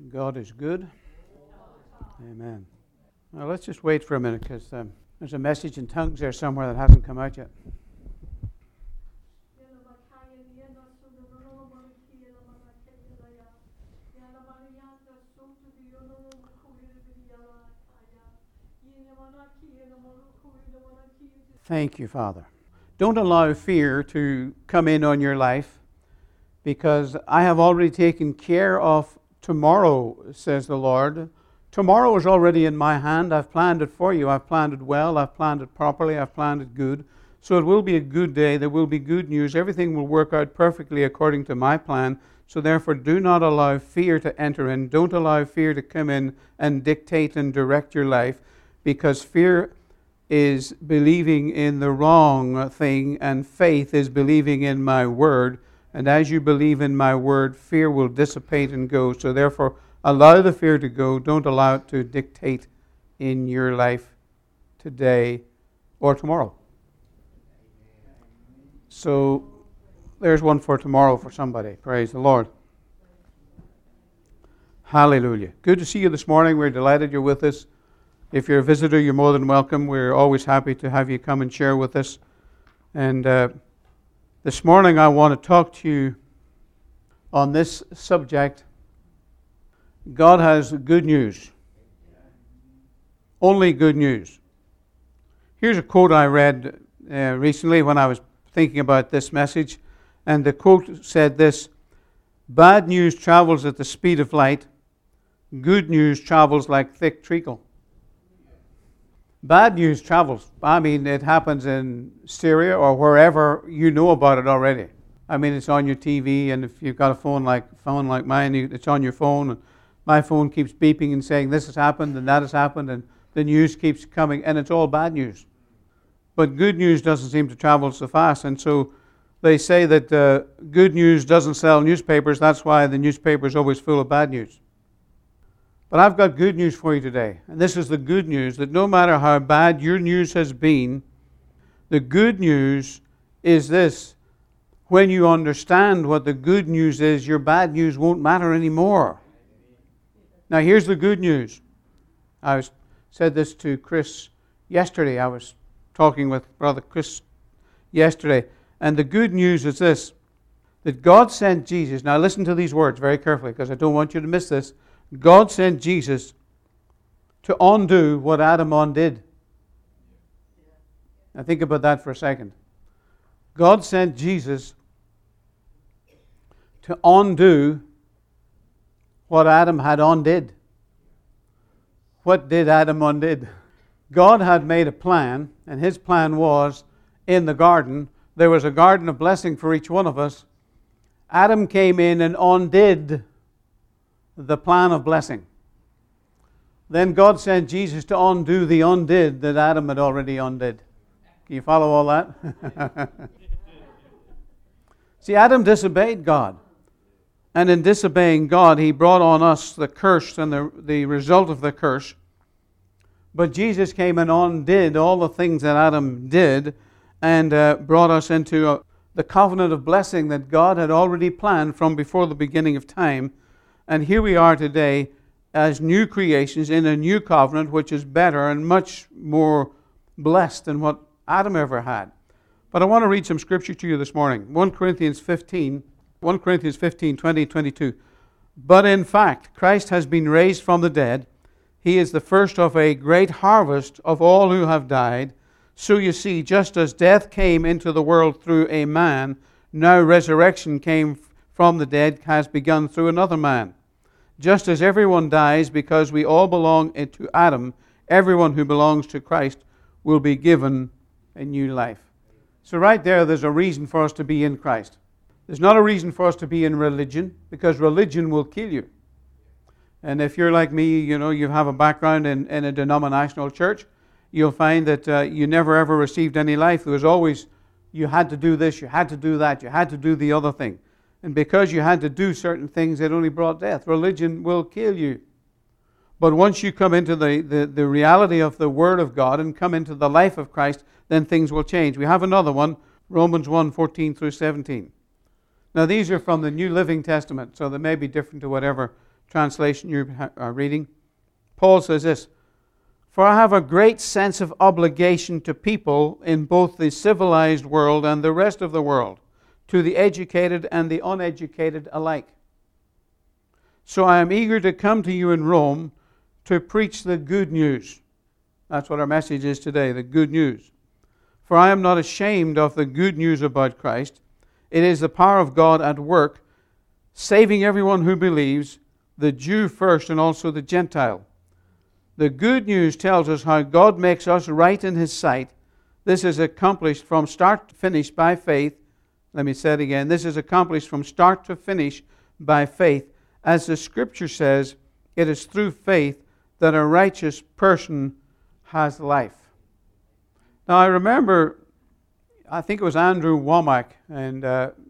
God is good. Amen. Well, let's just wait for a minute because there's a message in tongues there somewhere that hasn't come out yet. Thank you, Father. Don't allow fear to come in on your life, because I have already taken care of tomorrow, says the Lord. Tomorrow is already in my hand. I've planned it for you. I've planned it well. I've planned it properly. I've planned it good. So it will be a good day. There will be good news. Everything will work out perfectly according to my plan. So therefore, do not allow fear to enter in. Don't allow fear to come in and dictate and direct your life, because fear is believing in the wrong thing, and faith is believing in my word. And as you believe in my word, fear will dissipate and go. So therefore, allow the fear to go. Don't allow it to dictate in your life today or tomorrow. So there's one for tomorrow for somebody. Praise the Lord. Hallelujah. Good to see you this morning. We're delighted you're with us. If you're a visitor, you're more than welcome. We're always happy to have you come and share with us. And this morning I want to talk to you on this subject. God has good news. Only good news. Here's a quote I read recently when I was thinking about this message. And the quote said this: "Bad news travels at the speed of light. Good news travels like thick treacle." Bad news travels. I mean, it happens in Syria or wherever you know about it already. I mean, it's on your TV, and if you've got a phone like mine, it's on your phone. And my phone keeps beeping and saying this has happened and that has happened, and the news keeps coming, and it's all bad news. But good news doesn't seem to travel so fast, and so they say that good news doesn't sell newspapers. That's why the newspaper is always full of bad news. But I've got good news for you today. And this is the good news, that no matter how bad your news has been, the good news is this: when you understand what the good news is, your bad news won't matter anymore. Now here's the good news. I said this to Chris yesterday. I was talking with Brother Chris yesterday. And the good news is this: that God sent Jesus. Now listen to these words very carefully, because I don't want you to miss this. God sent Jesus to undo what Adam undid. Now think about that for a second. God sent Jesus to undo what Adam had undid. What did Adam undid? God had made a plan, and his plan was, in the garden, there was a garden of blessing for each one of us. Adam came in and undid the plan of blessing. Then God sent Jesus to undo the undid that Adam had already undid. Can you follow all that? See, Adam disobeyed God. And in disobeying God, he brought on us the curse and the result of the curse. But Jesus came and undid all the things that Adam did, and brought us into the covenant of blessing that God had already planned from before the beginning of time. And here we are today as new creations in a new covenant, which is better and much more blessed than what Adam ever had. But I want to read some scripture to you this morning. 1 Corinthians 15, 20, 22. "But in fact, Christ has been raised from the dead. He is the first of a great harvest of all who have died. So you see, just as death came into the world through a man, now resurrection came from the dead has begun through another man. Just as everyone dies because we all belong to Adam, everyone who belongs to Christ will be given a new life." So right there's a reason for us to be in Christ. There's not a reason for us to be in religion, because religion will kill you. And if you're like me, you have a background in a denominational church, you'll find that you never ever received any life. There was always, you had to do this, you had to do that, you had to do the other thing. And because you had to do certain things, it only brought death. Religion will kill you. But once you come into the reality of the Word of God and come into the life of Christ, then things will change. We have another one, Romans 1, 14 through 17. Now these are from the New Living Testament, so they may be different to whatever translation you're reading, Paul says this, "For I have a great sense of obligation to people in both the civilized world and the rest of the world, to the educated and the uneducated alike. So I am eager to come to you in Rome to preach the good news." That's what our message is today, the good news. "For I am not ashamed of the good news about Christ. It is the power of God at work, saving everyone who believes, the Jew first and also the Gentile. The good news tells us how God makes us right in His sight. This is accomplished from start to finish by faith." Let me say it again. "This is accomplished from start to finish by faith. As the Scripture says, it is through faith that a righteous person has life." Now I remember, I think it was Andrew Womack, and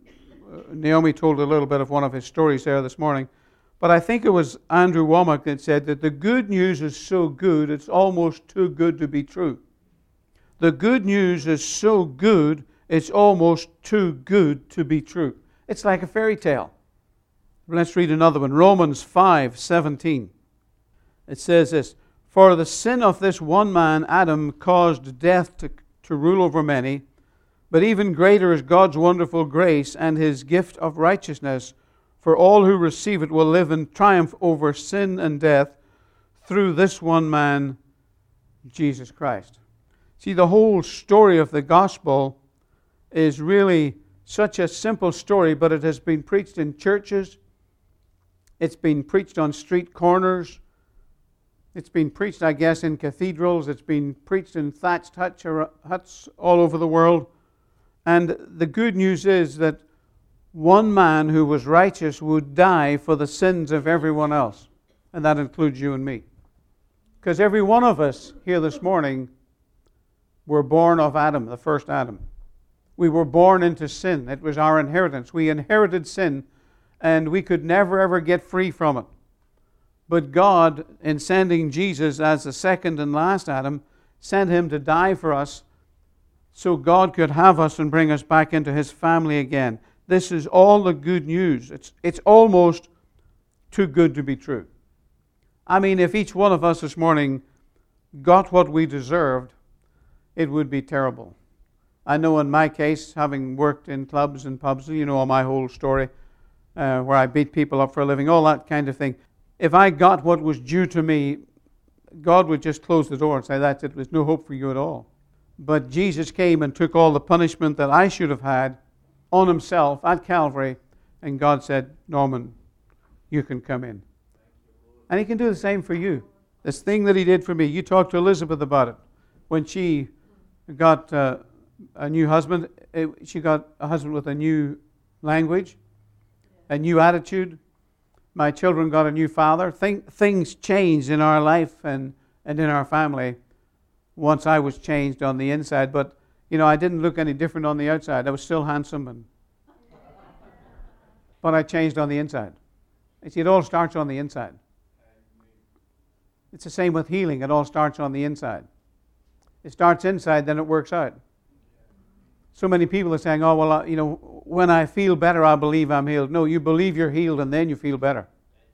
Naomi told a little bit of one of his stories there this morning. But I think it was Andrew Womack that said that the good news is so good, it's almost too good to be true. The good news is so good, it's almost too good to be true. It's like a fairy tale. Let's read another one. Romans 5:17. It says this, "For the sin of this one man, Adam, caused death to rule over many, but even greater is God's wonderful grace and His gift of righteousness. For all who receive it will live in triumph over sin and death through this one man, Jesus Christ." See, the whole story of the gospel is really such a simple story, but it has been preached in churches. It's been preached on street corners. It's been preached, I guess, in cathedrals. It's been preached in thatched huts all over the world. And the good news is that one man who was righteous would die for the sins of everyone else. And that includes you and me. Because every one of us here this morning were born of Adam, the first Adam. We were born into sin. It was our inheritance. We inherited sin, and we could never ever get free from it. But God, in sending Jesus as the second and last Adam, sent Him to die for us so God could have us and bring us back into His family again. This is all the good news. It's almost too good to be true. I mean, if each one of us this morning got what we deserved, it would be terrible. I know in my case, having worked in clubs and pubs, you know my whole story, where I beat people up for a living, all that kind of thing. If I got what was due to me, God would just close the door and say, "That's it, there's no hope for you at all." But Jesus came and took all the punishment that I should have had on Himself at Calvary, and God said, "Norman, you can come in." And He can do the same for you. This thing that He did for me, you talked to Elizabeth about it. When she got a new husband, she got a husband with a new language, a new attitude. My children got a new father. Things changed in our life and in our family once I was changed on the inside. But, I didn't look any different on the outside. I was still handsome, but I changed on the inside. You see, it all starts on the inside. It's the same with healing. It all starts on the inside. It starts inside, then it works out. So many people are saying, "Oh, well, when I feel better, I believe I'm healed." No, you believe you're healed, and then you feel better.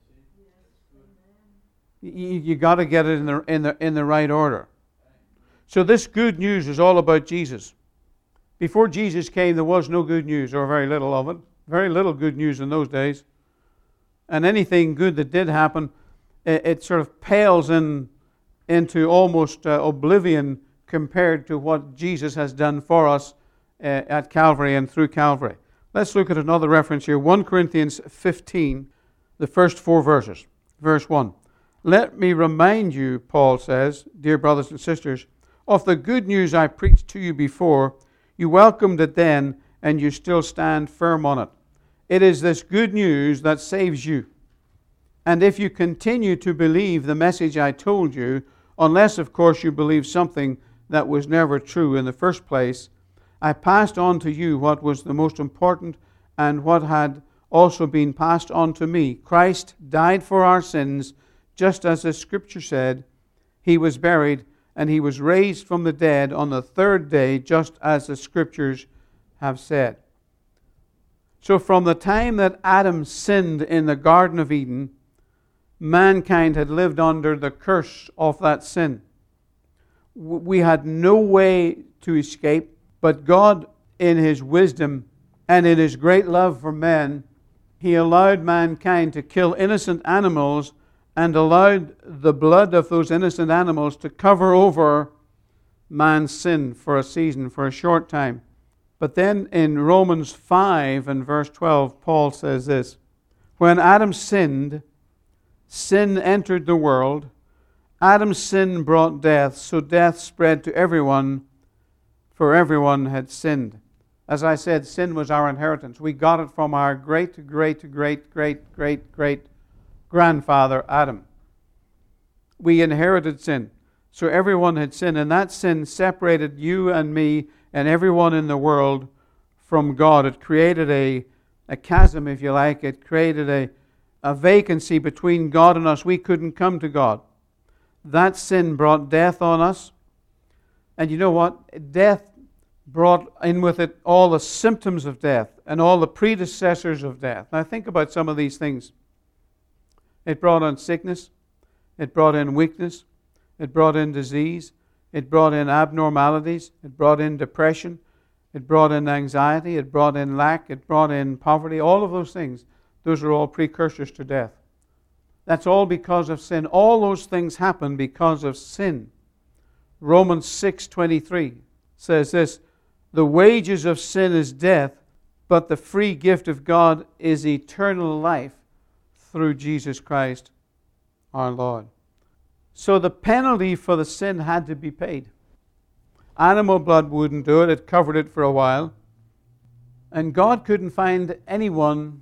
You got to get it in the right order. So this good news is all about Jesus. Before Jesus came, there was no good news, or very little of it. Very little good news in those days. And anything good that did happen, it sort of pales into almost oblivion compared to what Jesus has done for us at Calvary and through Calvary. Let's look at another reference here. 1 Corinthians 15, the first 4 verses. Verse 1. "Let me remind you," Paul says, "dear brothers and sisters, of the good news I preached to you before. You welcomed it then, and you still stand firm on it. It is this good news that saves you. And if you continue to believe the message I told you, unless, of course, you believe something that was never true in the first place, I passed on to you what was the most important and what had also been passed on to me. Christ died for our sins, just as the Scripture said. He was buried, and He was raised from the dead on the third day, just as the Scriptures have said." So from the time that Adam sinned in the Garden of Eden, mankind had lived under the curse of that sin. We had no way to escape, but God, in His wisdom and in His great love for men, He allowed mankind to kill innocent animals and allowed the blood of those innocent animals to cover over man's sin for a season, for a short time. But then in Romans 5 and verse 12, Paul says this: when Adam sinned, sin entered the world. Adam's sin brought death, so death spread to everyone, for everyone had sinned. As I said, sin was our inheritance. We got it from our great-great-great-great-great-grandfather Adam. We inherited sin. So everyone had sinned, and that sin separated you and me and everyone in the world from God. It created a chasm, if you like. It created a vacancy between God and us. We couldn't come to God. That sin brought death on us. And you know what? Death brought in with it all the symptoms of death and all the predecessors of death. Now think about some of these things. It brought on sickness. It brought in weakness. It brought in disease. It brought in abnormalities. It brought in depression. It brought in anxiety. It brought in lack. It brought in poverty. All of those things, those are all precursors to death. That's all because of sin. All those things happen because of sin. Romans 6:23 says this: the wages of sin is death, but the free gift of God is eternal life through Jesus Christ our Lord. So the penalty for the sin had to be paid. Animal blood wouldn't do it. It covered it for a while. And God couldn't find anyone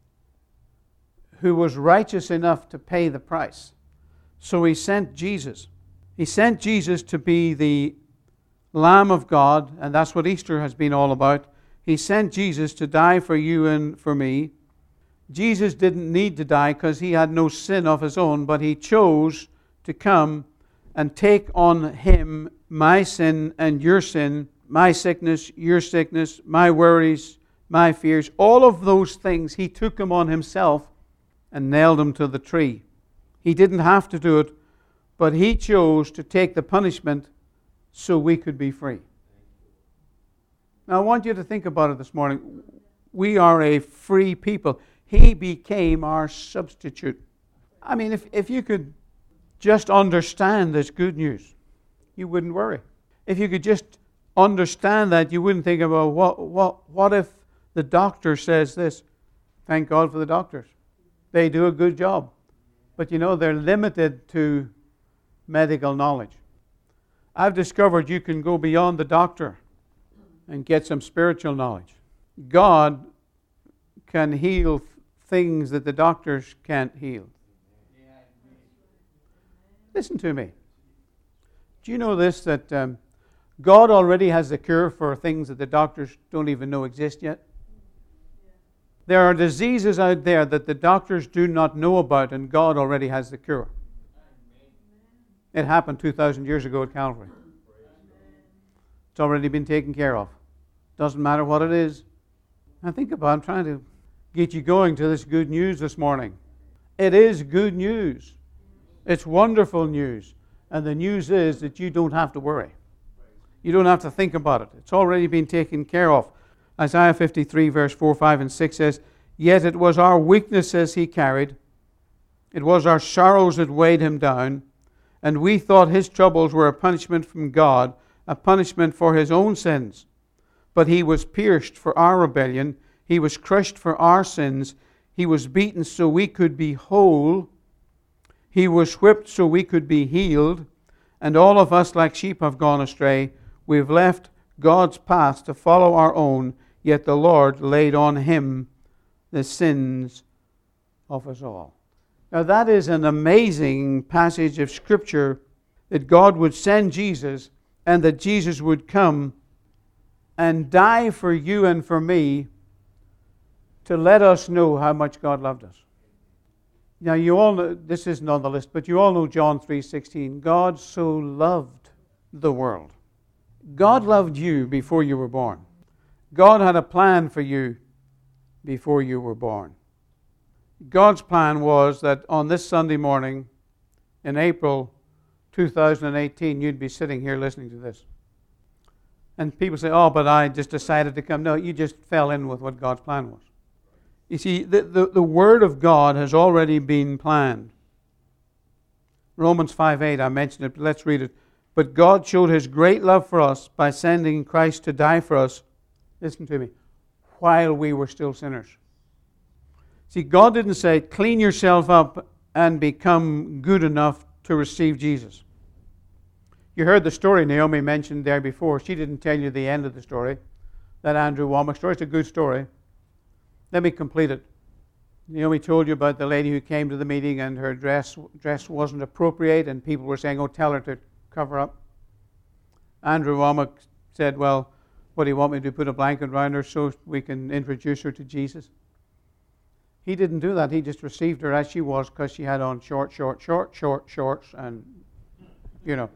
who was righteous enough to pay the price. So He sent Jesus. He sent Jesus to be the Lamb of God, and that's what Easter has been all about. He sent Jesus to die for you and for me. Jesus didn't need to die because He had no sin of His own, but He chose to come and take on Him my sin and your sin, my sickness, your sickness, my worries, my fears. All of those things He took them on Himself and nailed them to the tree. He didn't have to do it, but He chose to take the punishment so we could be free. Now I want you to think about it this morning. We are a free people. He became our substitute. I mean, if you could just understand this good news, you wouldn't worry. If you could just understand that, you wouldn't think about what if the doctor says this. Thank God for the doctors. They do a good job. But you know, they're limited to medical knowledge. I've discovered you can go beyond the doctor and get some spiritual knowledge. God can heal things that the doctors can't heal. Listen to me. Do you know this, that God already has the cure for things that the doctors don't even know exist yet? There are diseases out there that the doctors do not know about, and God already has the cure. It happened 2,000 years ago at Calvary. It's already been taken care of. Doesn't matter what it is. Now think about it. I'm trying to get you going to this good news this morning. It is good news. It's wonderful news. And the news is that you don't have to worry. You don't have to think about it. It's already been taken care of. Isaiah 53 verse 4, 5 and 6 says, yet it was our weaknesses He carried. It was our sorrows that weighed Him down. And we thought His troubles were a punishment from God, a punishment for His own sins. But He was pierced for our rebellion. He was crushed for our sins. He was beaten so we could be whole. He was whipped so we could be healed. And all of us like sheep have gone astray. We've left God's path to follow our own. Yet the Lord laid on Him the sins of us all. Now that is an amazing passage of Scripture, that God would send Jesus and that Jesus would come and die for you and for me to let us know how much God loved us. Now you all know, this isn't on the list, but you all know John 3:16. God so loved the world. God loved you before you were born. God had a plan for you before you were born. God's plan was that on this Sunday morning in April 2018, you'd be sitting here listening to this. And people say, oh, but I just decided to come. No, you just fell in with what God's plan was. You see, the Word of God has already been planned. Romans 5:8, I mentioned it, but let's read it. But God showed His great love for us by sending Christ to die for us, listen to me, while we were still sinners. See, God didn't say, clean yourself up and become good enough to receive Jesus. You heard the story Naomi mentioned there before. She didn't tell you the end of the story. That Andrew Wommack story. It's a good story. Let me complete it. Naomi told you about the lady who came to the meeting and her dress wasn't appropriate, and people were saying, oh, tell her to cover up. Andrew Wommack said, well, what do you want me to do, put a blanket around her so we can introduce her to Jesus? He didn't do that. He just received her as she was because she had on short shorts and, you know.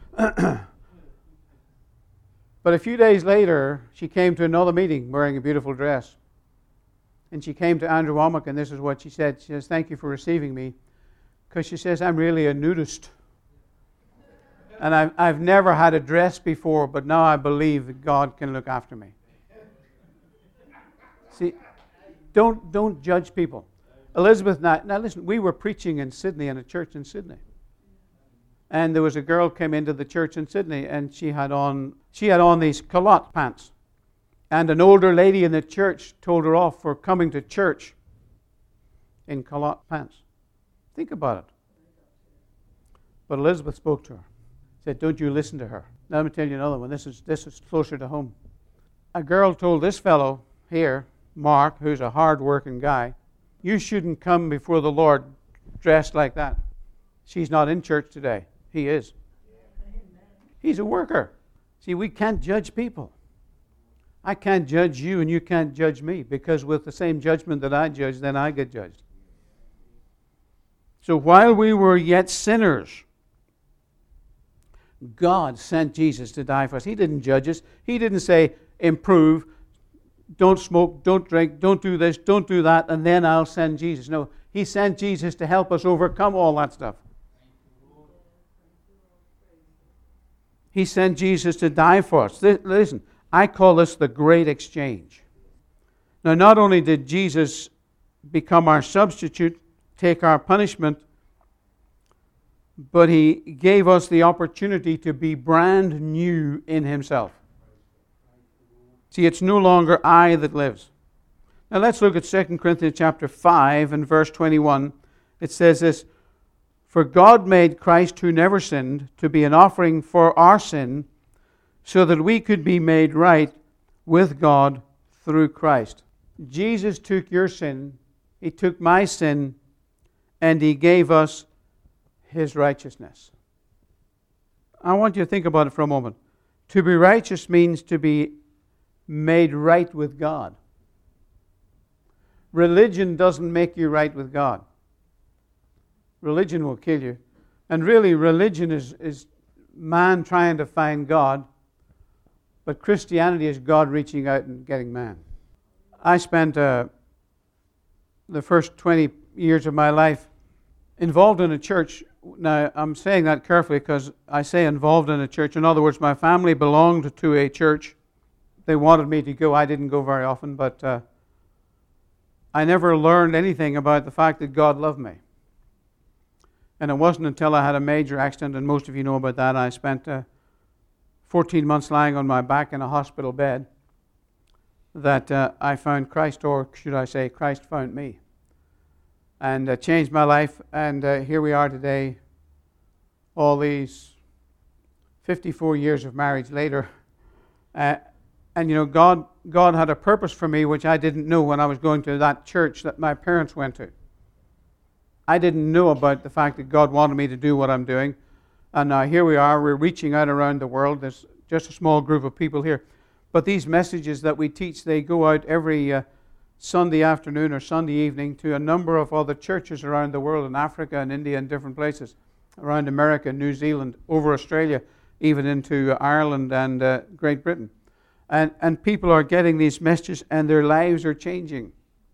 But a few days later, she came to another meeting wearing a beautiful dress. And she came to Andrew Wommack, and this is what she said. She says, thank you for receiving me. Because she says, I'm really a nudist. And I've never had a dress before, but now I believe that God can look after me. See, don't judge people. Elizabeth, now listen, we were preaching in Sydney, in a church in Sydney. And there was a girl came into the church in Sydney, and she had on these culotte pants. And an older lady in the church told her off for coming to church in culotte pants. Think about it. But Elizabeth spoke to her. Said, don't you listen to her. Now let me tell you another one. This is closer to home. A girl told this fellow here, Mark, who's a hard-working guy, you shouldn't come before the Lord dressed like that. She's not in church today. He is. He's a worker. See, we can't judge people. I can't judge you and you can't judge me, because with the same judgment that I judge, then I get judged. So while we were yet sinners, God sent Jesus to die for us. He didn't judge us. He didn't say, improve, don't smoke, don't drink, don't do this, don't do that, and then I'll send Jesus. No, He sent Jesus to help us overcome all that stuff. He sent Jesus to die for us. Listen, I call this the great exchange. Now, not only did Jesus become our substitute, take our punishment, but He gave us the opportunity to be brand new in Himself. See, it's no longer I that lives. Now, let's look at 2 Corinthians chapter 5 and verse 21. It says this, for God made Christ, who never sinned, to be an offering for our sin, so that we could be made right with God through Christ. Jesus took your sin, He took my sin, and He gave us His righteousness. I want you to think about it for a moment. To be righteous means to be made right with God. Religion doesn't make you right with God. Religion will kill you. And really, religion is man trying to find God. But Christianity is God reaching out and getting man. I spent the first 20 years of my life involved in a church. Now, I'm saying that carefully because I say involved in a church. In other words, my family belonged to a church. They wanted me to go. I didn't go very often, but I never learned anything about the fact that God loved me. And it wasn't until I had a major accident, and most of you know about that, I spent 14 months lying on my back in a hospital bed, that I found Christ, or should I say, Christ found me. And changed my life, and here we are today, all these 54 years of marriage later. And you know, God had a purpose for me, which I didn't know when I was going to that church that my parents went to. I didn't know about the fact that God wanted me to do what I'm doing. And now here we are, we're reaching out around the world. There's just a small group of people here. But these messages that we teach, they go out every Sunday afternoon or Sunday evening to a number of other churches around the world, in Africa and India and different places, around America, New Zealand, over Australia, even into Ireland and Great Britain. And people are getting these messages and their lives are changing.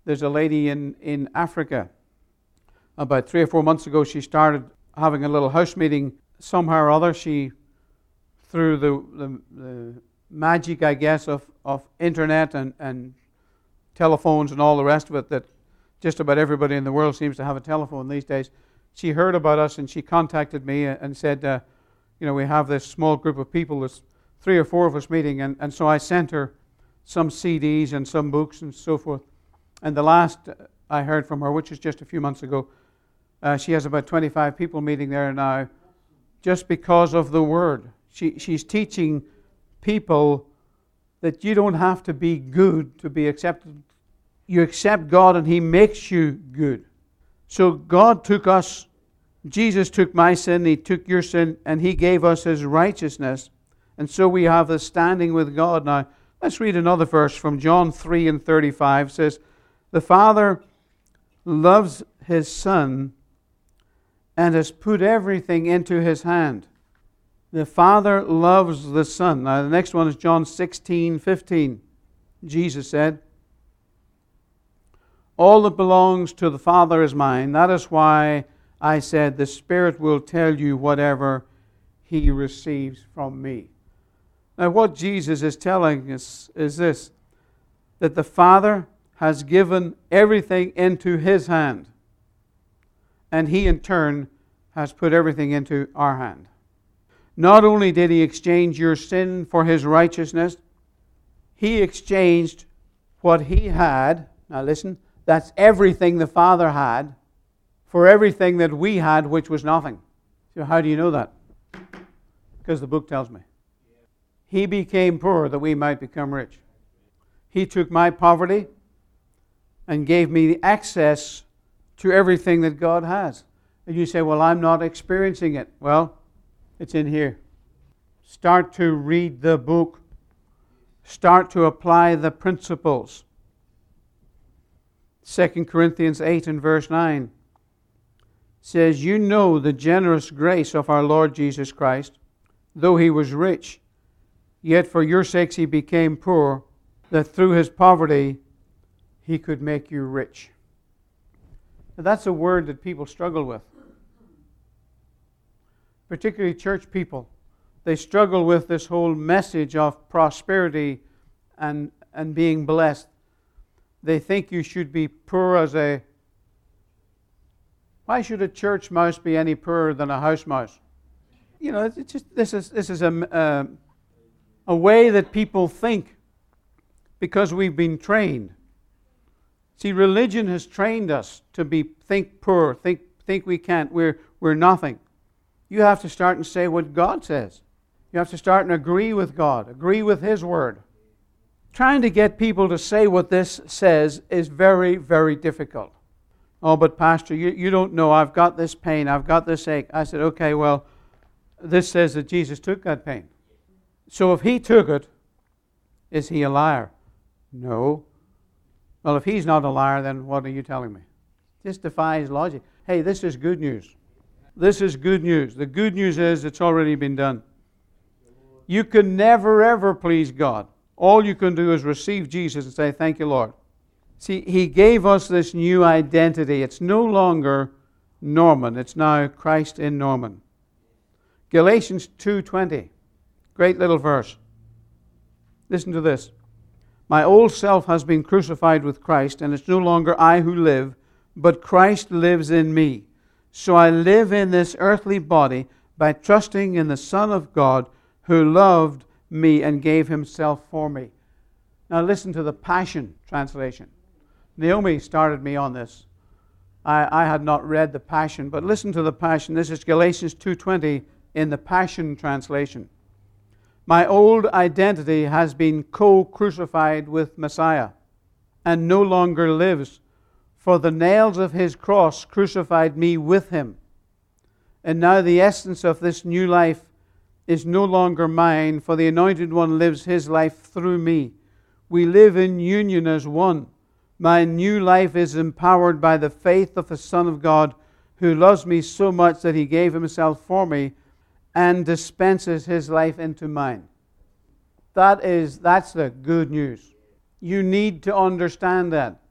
There's a lady in Africa. About 3 or 4 months ago, she started having a little house meeting somehow or other. She, through the magic, I guess, of internet and telephones and all the rest of it, that just about everybody in the world seems to have a telephone these days. She heard about us and she contacted me and said, we have this small group of people, there's 3 or 4 of us meeting, and so I sent her some CDs and some books and so forth. And the last I heard from her, which is just a few months ago, she has about 25 people meeting there now, just because of the Word. She's teaching people that you don't have to be good to be accepted. You accept God and He makes you good. So God took us, Jesus took my sin, He took your sin, and He gave us His righteousness. And so we have the standing with God. Now, let's read another verse from John 3:35. It says, "The Father loves His Son and has put everything into His hand." The Father loves the Son. Now, the next one is John 16:15. Jesus said, "All that belongs to the Father is mine. That is why I said, the Spirit will tell you whatever He receives from me." Now, what Jesus is telling us is this, that the Father has given everything into His hand, and He in turn has put everything into our hand. Not only did He exchange your sin for His righteousness, He exchanged what He had. Now listen, that's everything the Father had for everything that we had, which was nothing. So how do you know that? Because the book tells me. He became poor that we might become rich. He took my poverty and gave me access to everything that God has. And you say, well, I'm not experiencing it. Well, it's in here. Start to read the book. Start to apply the principles. 2 Corinthians 8 and verse 9 says, "You know the generous grace of our Lord Jesus Christ, though He was rich, yet for your sakes He became poor, that through His poverty He could make you rich." Now, that's a word that people struggle with. Particularly church people. They struggle with this whole message of prosperity and being blessed. They think you should be poor as a... Why should a church mouse be any poorer than a house mouse? You know, it's just this is a way that people think because we've been trained. See, religion has trained us to think poor, think we can't, we're nothing. You have to start and say what God says. You have to start and agree with God, agree with His Word. Trying to get people to say what this says is very, very difficult. Oh, but Pastor, you don't know, I've got this pain, I've got this ache. I said, okay, well, this says that Jesus took that pain. So if He took it, is He a liar? No. Well, if He's not a liar, then what are you telling me? This defies logic. Hey, this is good news. This is good news. The good news is it's already been done. You can never, ever please God. All you can do is receive Jesus and say, thank you, Lord. See, He gave us this new identity. It's no longer Norman. It's now Christ in Norman. Galatians 2:20. Great little verse. Listen to this. "My old self has been crucified with Christ, and it's no longer I who live, but Christ lives in me. So I live in this earthly body by trusting in the Son of God who loved me and gave Himself for me." Now listen to the Passion Translation. Naomi started me on this. I had not read the Passion, but listen to the Passion. This is Galatians 2:20 in the Passion Translation. "My old identity has been co-crucified with Messiah and no longer lives, for the nails of His cross crucified me with Him. And now the essence of this new life is no longer mine, for the Anointed One lives His life through me. We live in union as one. My new life is empowered by the faith of the Son of God, who loves me so much that He gave Himself for me and dispenses His life into mine." That's the good news. You need to understand that.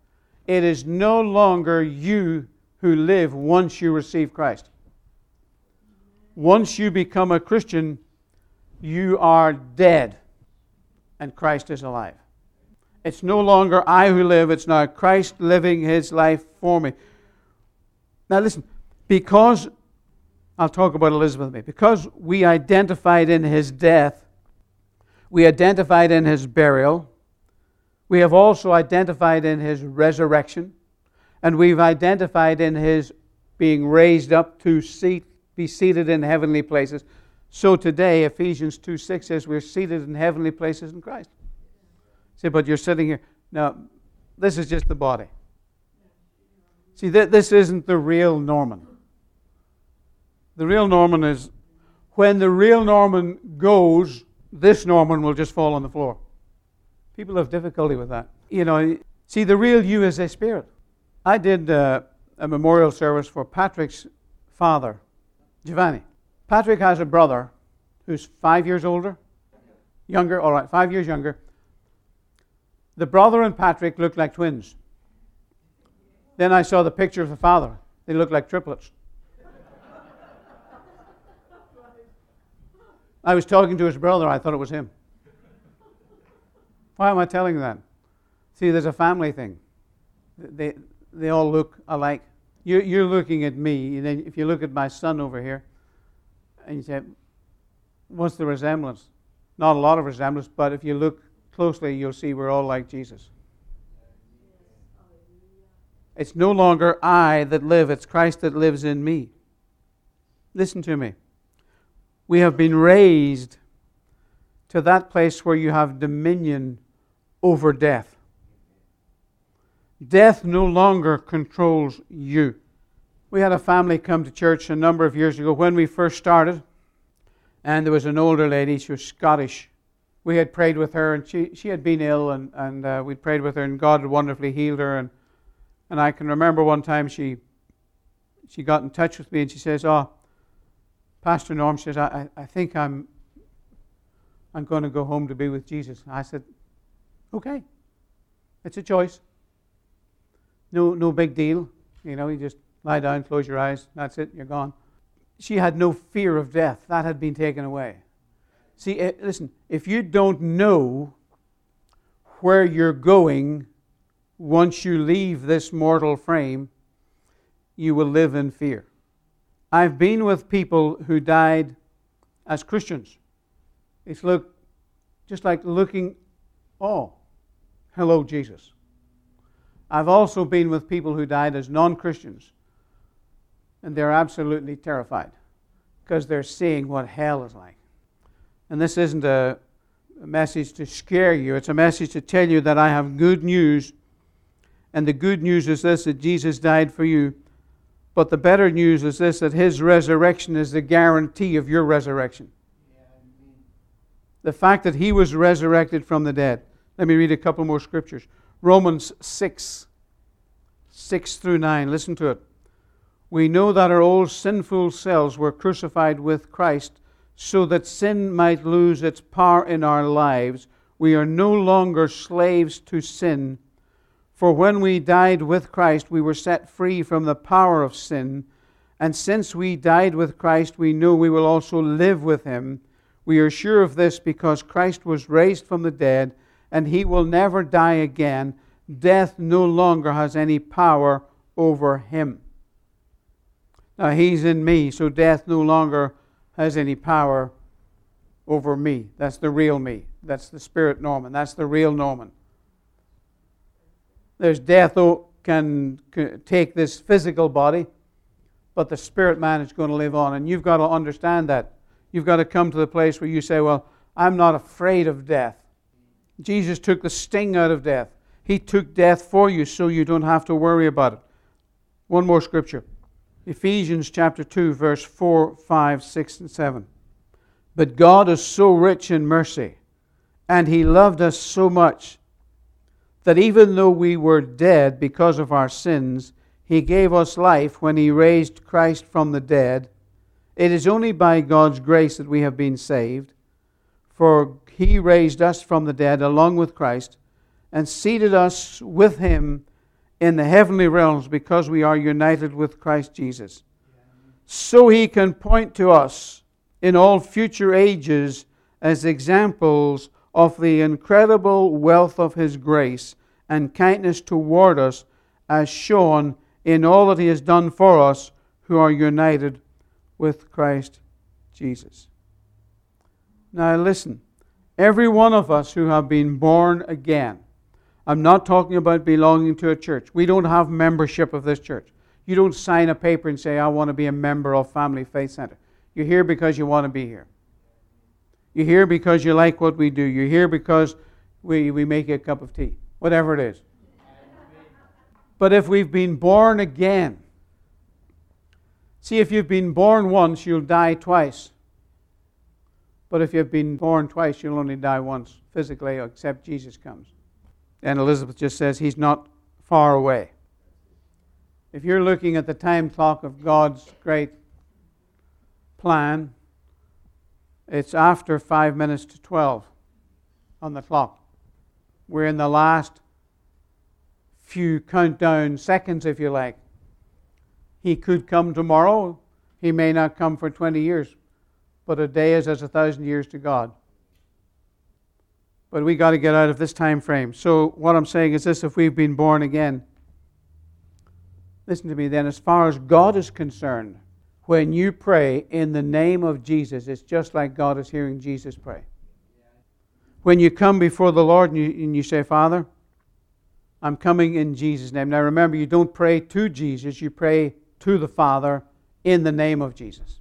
it is no longer you who live once you receive Christ. Once you become a Christian, you are dead and Christ is alive. It's no longer I who live, it's now Christ living His life for me. Now listen, because, I'll talk about Elizabeth May, because we identified in His death, we identified in His burial, we have also identified in His resurrection, and we've identified in His being raised up to be seated in heavenly places. So today, Ephesians 2:6 says we're seated in heavenly places in Christ. See, but you're sitting here. Now, this is just the body. See, this isn't the real Norman. The real Norman is, when the real Norman goes, this Norman will just fall on the floor. People have difficulty with that. You know, see, the real you is a spirit. I did a memorial service for Patrick's father, Giovanni. Patrick has a brother who's 5 years older. Younger, all right, 5 years younger. The brother and Patrick looked like twins. Then I saw the picture of the father. They looked like triplets. I was talking to his brother. I thought it was him. Why am I telling you that? See, there's a family thing. They all look alike. You're looking at me, and then if you look at my son over here, and you say, what's the resemblance? Not a lot of resemblance, but if you look closely, you'll see we're all like Jesus. It's no longer I that live, it's Christ that lives in me. Listen to me. We have been raised to that place where you have dominion over death. Death no longer controls you. We had a family come to church a number of years ago when we first started, and there was an older lady. She was Scottish. We had prayed with her, and she had been ill, and we'd prayed with her, and God had wonderfully healed her. And I can remember one time she got in touch with me, and she says, "Oh, Pastor Norm," says, I think I'm going to go home to be with Jesus. I said, "Okay, it's a choice. No big deal. You know, you just lie down, close your eyes, that's it, you're gone." She had no fear of death. That had been taken away. See, listen, if you don't know where you're going once you leave this mortal frame, you will live in fear. I've been with people who died as Christians. It's just like looking, oh, hello, Jesus. I've also been with people who died as non-Christians, and they're absolutely terrified because they're seeing what hell is like. And this isn't a message to scare you. It's a message to tell you that I have good news. And the good news is this, that Jesus died for you. But the better news is this, that His resurrection is the guarantee of your resurrection. The fact that He was resurrected from the dead. Let me read a couple more scriptures. Romans 6:6-9. Listen to it. We know that our old sinful selves were crucified with Christ so that sin might lose its power in our lives. We are no longer slaves to sin. For when we died with Christ, we were set free from the power of sin. And since we died with Christ, we know we will also live with Him. We are sure of this because Christ was raised from the dead, and He will never die again. Death no longer has any power over Him. Now He's in me, so death no longer has any power over me. That's the real me. That's the spirit Norman. That's the real Norman. There's death can take this physical body, but the spirit man is going to live on. And you've got to understand that. You've got to come to the place where you say, well, I'm not afraid of death. Jesus took the sting out of death. He took death for you so you don't have to worry about it. One more scripture. Ephesians chapter 2, verse 4, 5, 6, and 7. But God is so rich in mercy, and He loved us so much, that even though we were dead because of our sins, He gave us life when He raised Christ from the dead. It is only by God's grace that we have been saved, for He raised us from the dead along with Christ, and seated us with Him in the heavenly realms because we are united with Christ Jesus. So He can point to us in all future ages as examples of the incredible wealth of His grace and kindness toward us as shown in all that He has done for us who are united with Christ Jesus. Now listen, every one of us who have been born again, I'm not talking about belonging to a church. We don't have membership of this church. You don't sign a paper and say, I want to be a member of Family Faith Center. You're here because you want to be here. You're here because you like what we do. You're here because we make you a cup of tea. Whatever it is. But if we've been born again, see, if you've been born once, you'll die twice. But if you've been born twice, you'll only die once, physically, except Jesus comes. And Elizabeth just says He's not far away. If you're looking at the time clock of God's great plan, it's after 5 minutes to 12 on the clock. We're in the last few countdown seconds, if you like. He could come tomorrow. He may not come for 20 years. But a day is as 1,000 years to God. But we got to get out of this time frame. So what I'm saying is this: if we've been born again, listen to me then, as far as God is concerned, when you pray in the name of Jesus, it's just like God is hearing Jesus pray. When you come before the Lord and you say, Father, I'm coming in Jesus' name. Now remember, you don't pray to Jesus, you pray to the Father in the name of Jesus.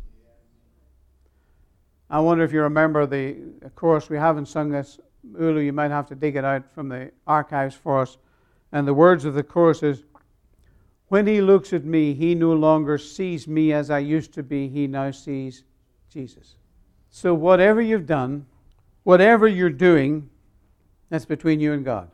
I wonder if you remember the chorus. We haven't sung this. Ulu, you might have to dig it out from the archives for us. And the words of the chorus is, when He looks at me, He no longer sees me as I used to be. He now sees Jesus. So whatever you've done, whatever you're doing, that's between you and God.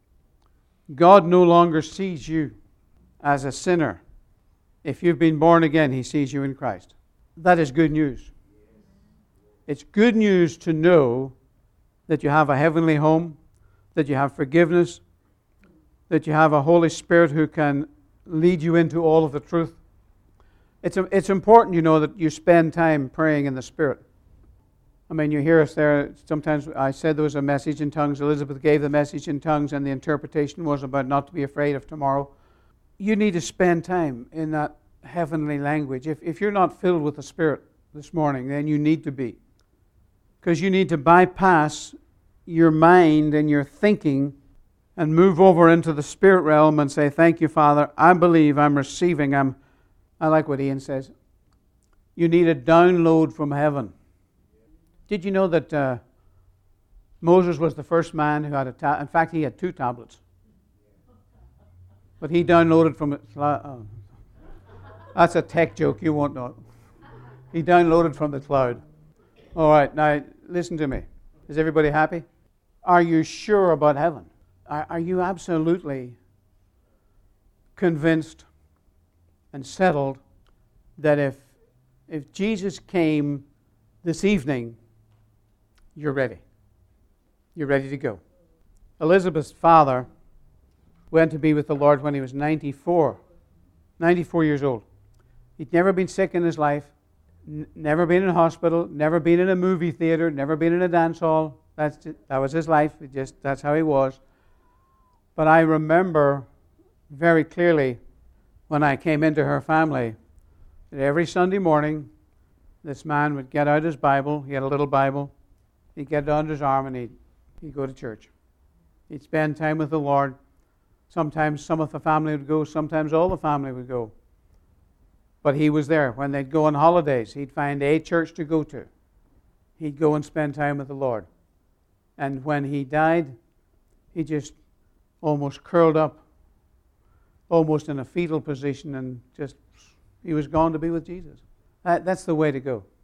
God no longer sees you as a sinner. If you've been born again, He sees you in Christ. That is good news. It's good news to know that you have a heavenly home, that you have forgiveness, that you have a Holy Spirit who can lead you into all of the truth. It's important, you know, that you spend time praying in the Spirit. I mean, you hear us there. Sometimes I said there was a message in tongues. Elizabeth gave the message in tongues, and the interpretation was about not to be afraid of tomorrow. You need to spend time in that heavenly language. If you're not filled with the Spirit this morning, then you need to be. Because you need to bypass your mind and your thinking and move over into the spirit realm and say, thank you, Father. I believe, I'm receiving. I like what Ian says. You need a download from heaven. Did you know that Moses was the first man who had in fact, he had 2 tablets. But he downloaded from it. That's a tech joke, you won't know it. He downloaded from the cloud. All right, now listen to me. Is everybody happy? Are you sure about heaven? Are you absolutely convinced and settled that if Jesus came this evening, you're ready? You're ready to go. Elizabeth's father went to be with the Lord when he was 94 years old. He'd never been sick in his life. Never been in a hospital, never been in a movie theater, never been in a dance hall. That was his life. That's how he was. But I remember very clearly when I came into her family that every Sunday morning this man would get out his Bible. He had a little Bible. He'd get it under his arm and he'd go to church. He'd spend time with the Lord. Sometimes some of the family would go, sometimes all the family would go. But he was there. When they'd go on holidays, he'd find a church to go to. He'd go and spend time with the Lord. And when he died, he just almost curled up, almost in a fetal position, and he was gone to be with Jesus. That's the way to go.